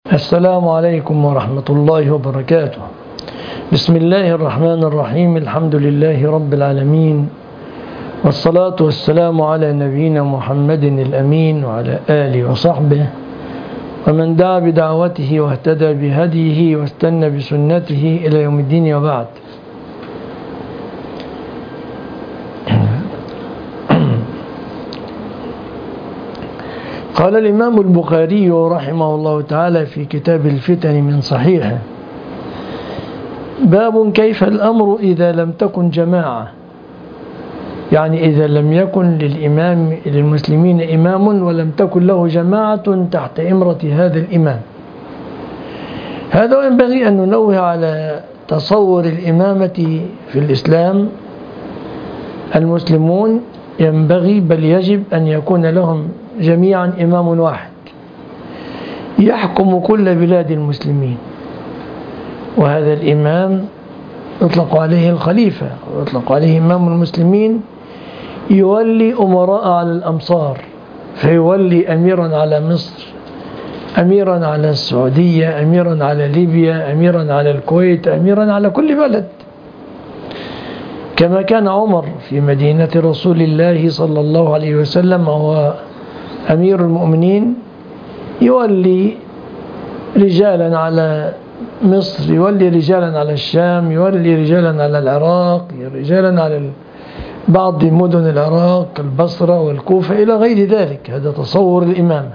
السلام عليكم ورحمة الله وبركاته. بسم الله الرحمن الرحيم. الحمد لله رب العالمين، والصلاة والسلام على نبينا محمد الأمين وعلى آله وصحبه ومن دعا بدعوته واهتدى بهديه واستنى بسنته إلى يوم الدين، وبعد. قال الإمام البخاري رحمه الله تعالى في كتاب الفتن من صحيحه: باب كيف الأمر إذا لم تكن جماعة، يعني إذا لم يكن للمسلمين إمام ولم تكن له جماعة تحت إمرة هذا الإمام. هذا ينبغي أن ننوه على تصور الإمامة في الإسلام. المسلمون ينبغي بل يجب أن يكون لهم جميعا إمام واحد يحكم كل بلاد المسلمين، وهذا الإمام يطلق عليه الخليفة ويطلق عليه إمام المسلمين. يولي أمراء على الأمصار، فيولي أميرا على مصر، أميرا على السعودية، أميرا على ليبيا، أميرا على الكويت، أميرا على كل بلد، كما كان عمر في مدينة رسول الله صلى الله عليه وسلم وهو أمير المؤمنين، يولي رجالا على مصر، يولي رجالا على الشام، يولي رجالا على العراق، رجالا على بعض مدن العراق البصرة والكوفة إلى غير ذلك. هذا تصور الإمام،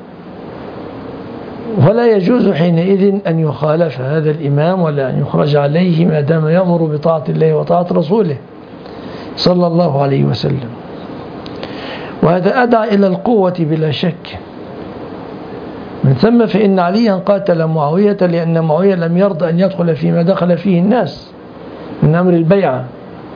ولا يجوز حينئذ أن يخالف هذا الإمام ولا أن يخرج عليه ما دام يأمر بطاعة الله وطاعة رسوله صلى الله عليه وسلم. وهذا أدعى إلى القوة بلا شك. من ثم فإن عليا قاتل معاوية لأن معاوية لم يرضى أن يدخل فيما دخل فيه الناس من أمر البيعة.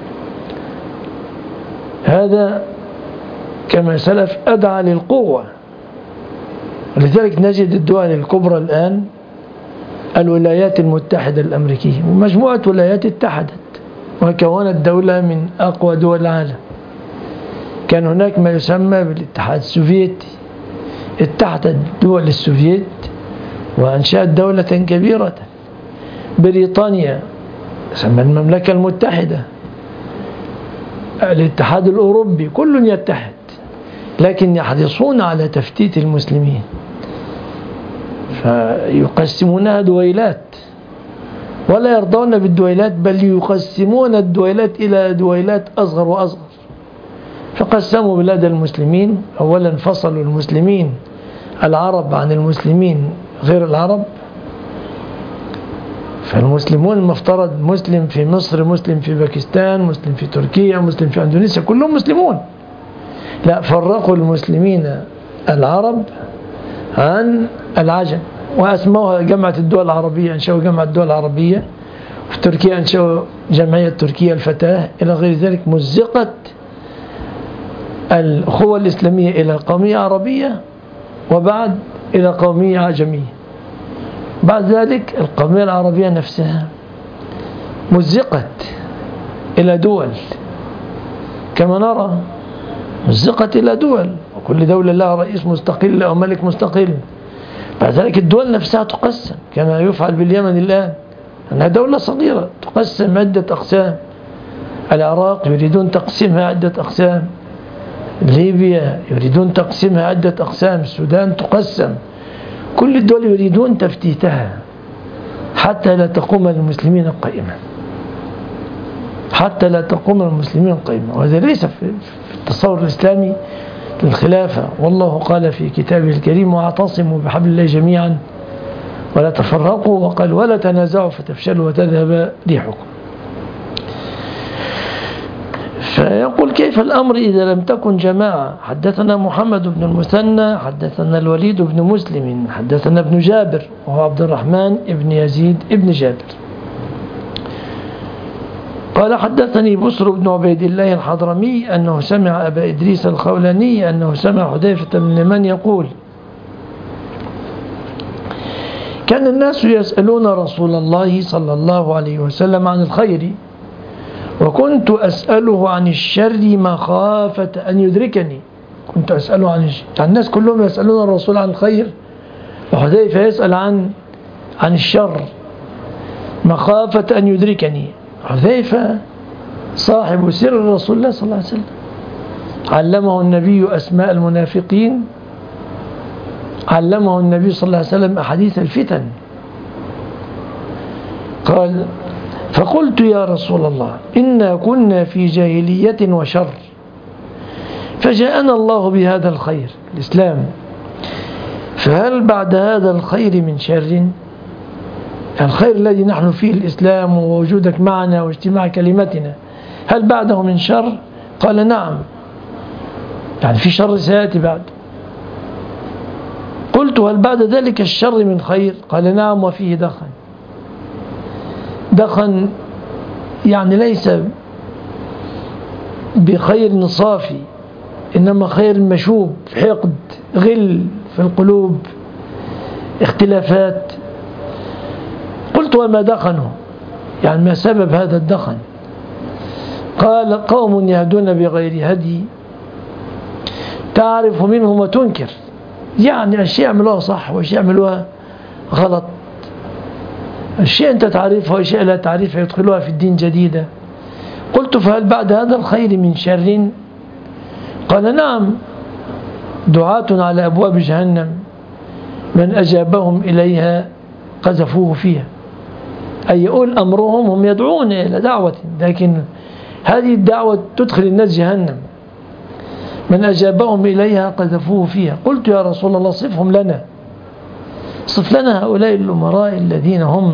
هذا كما سلف أدعى للقوة. ولذلك نجد الدول الكبرى الآن الولايات المتحدة الأمريكية، مجموعة ولايات اتحدت وكونت دولة من أقوى دول العالم. كان هناك ما يسمى بالاتحاد السوفيتي، اتحدت دول السوفيت وأنشأت دولة كبيرة. بريطانيا تسمى المملكة المتحدة، الاتحاد الأوروبي، كل يتحد، لكن يحرصون على تفتيت المسلمين، فيقسمونها دويلات ولا يرضون بالدويلات، بل يقسمون الدويلات إلى دويلات أصغر وأصغر. فقسموا بلاد المسلمين. أولا فصلوا المسلمين العرب عن المسلمين غير العرب، فالمسلمون المفترض مسلم في مصر، مسلم في باكستان، مسلم في تركيا، مسلم في أندونيسيا، كلهم مسلمون. لا، فرقوا المسلمين العرب عن العجم وأسموها جامعة الدول العربية، أنشأوا جامعة الدول العربية. في تركيا أنشأوا جمعية تركيا الفتاة إلى غير ذلك. مزقت الأخوة الإسلامية إلى قومية عربية وبعد إلى قومية عجمية. بعد ذلك القومية العربية نفسها مزقت إلى دول كما نرى، مزقت إلى دول، وكل دولة لها رئيس مستقل أو ملك مستقل. بعد ذلك الدول نفسها تقسم كما يفعل باليمن الآن، أنها دولة صغيرة تقسم عدة أقسام. العراق يريدون تقسيمها عدة أقسام، ليبيا يريدون تقسيمها عدة أقسام، السودان تقسم. كل الدول يريدون تفتيتها حتى لا تقوم المسلمين قائمة، حتى لا تقوم المسلمين قائمة. وهذا ليس في التصور الإسلامي للخلافة. والله قال في كتابه الكريم: واعتصموا بحبل الله جميعا ولا تفرقوا، وقال: ولا تنازعوا فتفشلوا وتذهب ريحكم. فيقول: كيف الأمر إذا لم تكن جماعة؟ حدثنا محمد بن المثنى حدثنا الوليد بن مسلم حدثنا ابن جابر وهو عبد الرحمن بن يزيد بن جابر قال: حدثني بسر بن عبيد الله الحضرمي أنه سمع أبا إدريس الخولاني أنه سمع حذيفة بن اليمان يقول: كان الناس يسألون رسول الله صلى الله عليه وسلم عن الخير، وكنت أسأله عن الشر مخافة أن يدركني. كنت أسأله عن الشر. الناس كلهم يسألون الرسول عن الخير وحذيفة يسأل عن الشر مخافة أن يدركني. حذيفة صاحب سر رسول الله صلى الله عليه وسلم، علمه النبي أسماء المنافقين، علمه النبي صلى الله عليه وسلم أحاديث الفتن. قال: فقلت يا رسول الله إنا كنا في جاهلية وشر، فجاءنا الله بهذا الخير الإسلام، فهل بعد هذا الخير من شر؟ الخير الذي نحن فيه الإسلام ووجودك معنا واجتماع كلمتنا، هل بعده من شر؟ قال: نعم، يعني في شر سيأتي بعد. قلت: هل بعد ذلك الشر من خير؟ قال: نعم، وفيه دخن. دخن يعني ليس بخير صافي، إنما خير مشوب، حقد، غل في القلوب، اختلافات. قلت: وما دخنه؟ يعني ما سبب هذا الدخن؟ قال: قوم يهدون بغير هدي تعرف منهم وتنكر، يعني أشياء يعملوها صح وأشياء يعملوها غلط، أشياء أنت تعرفها وأشياء لا تعرفها يدخلوها في الدين جديدة. قلت: فهل بعد هذا الخير من شر؟ قال: نعم، دعاة على أبواب جهنم من أجابهم إليها قذفوه فيها. أي يقول أمرهم هم يدعون إلى دعوة، لكن هذه الدعوة تدخل الناس جهنم. من أجابهم إليها قذفوه فيها. قلت: يا رسول الله صفهم لنا، صف لنا هؤلاء الأمراء الذين هم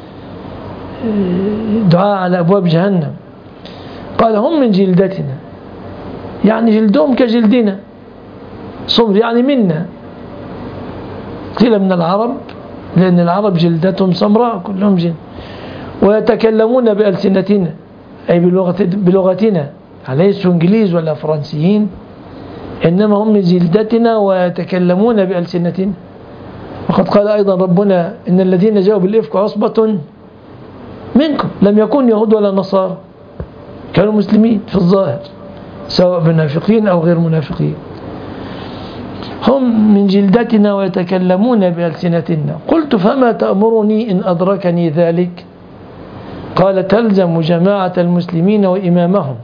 دعاء على أبواب جهنم. قال: هم من جلدتنا، يعني جلدهم كجلدنا، صمر يعني منا. قيل من العرب، لأن العرب جلدتهم سمراء كلهم جلد، ويتكلمون بألسنتنا أي بلغتنا، ليسوا إنجليز ولا فرنسيين، إنما هم من جلدتنا ويتكلمون بألسنتنا. وقد قال أيضا ربنا: إن الذين جاءوا بالإفك عصبة منكم لم يكن يهود ولا نصارى، كانوا مسلمين في الظاهر سواء منافقين أو غير منافقين. هم من جلدتنا ويتكلمون بألسنتنا. قلت: فما تأمرني إن أدركني ذلك؟ قال: تلزم جماعة المسلمين وإمامهم.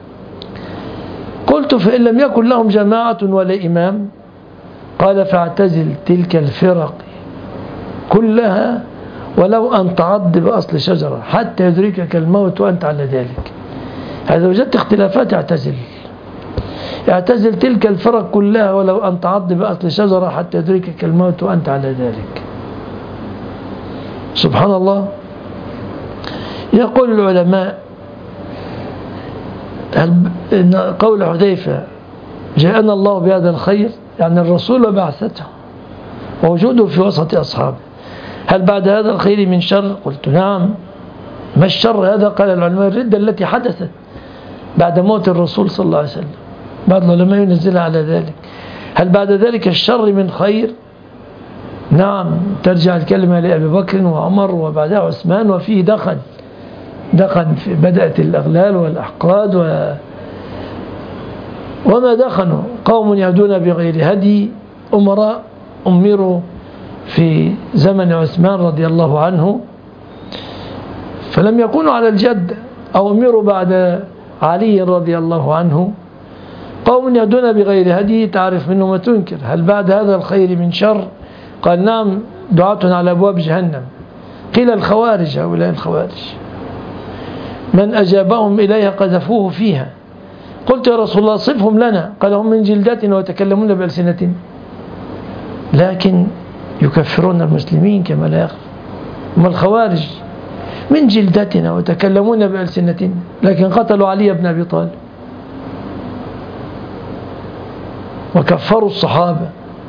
قلت: فإن لم يكن لهم جماعة ولا إمام؟ قال: فاعتزل تلك الفرق كلها ولو أن تعض بأصل شجرة حتى يدركك الموت وأنت على ذلك. هذا وجدت اختلافات اعتزل تلك الفرق كلها ولو أن تعض بأصل شجرة حتى يدركك الموت وأنت على ذلك. سبحان الله. يقول العلماء: قول حذيفة جاءنا الله بهذا الخير، يعني الرسول وبعثته ووجوده في وسط أصحابه، هل بعد هذا الخير من شر؟ قلت: نعم. ما الشر هذا؟ قال العلماء: الردة التي حدثت بعد موت الرسول صلى الله عليه وسلم، بعض العلماء ينزلها على ذلك. هل بعد ذلك الشر من خير؟ نعم، ترجع الكلمة لأبي بكر وعمر وبعدها عثمان، وفيه دخن بدأت الأغلال والأحقاد وما دخنوا. قوم يهدون بغير هدي، أمراء أمروا في زمن عثمان رضي الله عنه فلم يكونوا على الجد، أو أمروا بعد علي رضي الله عنه. قوم يهدون بغير هدي تعرف منهم وتنكر، هل بعد هذا الخير من شر؟ قال: نعم، دعاة على أبواب جهنم. قيل: الخوارج، هؤلاء الخوارج من أجابهم إليها قذفوه فيها. قلت: يا رسول الله صفهم لنا. قال: هم من جلدتنا ويتكلمون بألسنتنا، لكن يكفرون المسلمين كما لا يخفى. هم الخوارج من جلدتنا ويتكلمون بألسنتنا، لكن قتلوا علي بن أبي طالب وكفروا الصحابة.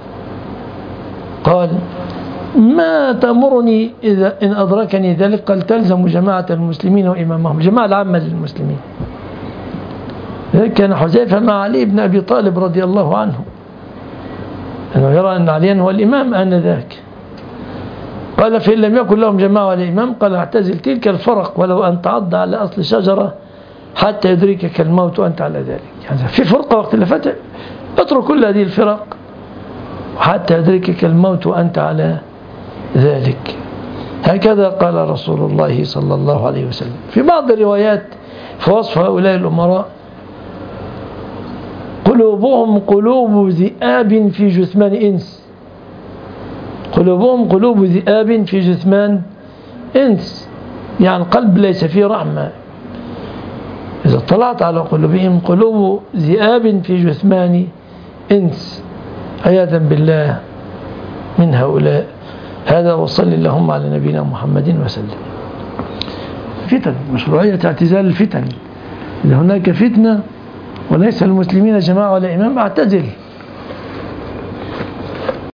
قال: ما تأمرني إذا إن أدركني ذلك؟ قال: تلزم جماعة المسلمين وإمامهم، جماعة العامة للمسلمين. كان حذيفة مع علي بن أبي طالب رضي الله عنه، أنه يرى أن عليا هو الإمام آنذاك. قال: فإن لم يكن لهم جماعة ولا إمام؟ قال: اعتزل تلك الفرق ولو أن تعض على أصل شجرة حتى يدركك الموت وأنت على ذلك. يعني في فرقة واختلافات، اترك كل هذه الفرق حتى يدركك الموت وأنت على ذلك. هكذا قال رسول الله صلى الله عليه وسلم. في بعض الروايات في وصف هؤلاء الأمراء: قلوبهم قلوب ذئاب في جثمان إنس. قلوبهم قلوب ذئاب في جثمان إنس، يعني قلب ليس فيه رحمة. إذا اطلعت على قلوبهم قلوب ذئاب في جثمان إنس، عياذا بالله من هؤلاء. هذا وصل اللهم على نبينا محمد وسلم. فتن، مشروعية اعتزال الفتن. إذا هناك فتنة وليس المسلمين جماعة ولا إمام، اعتزل.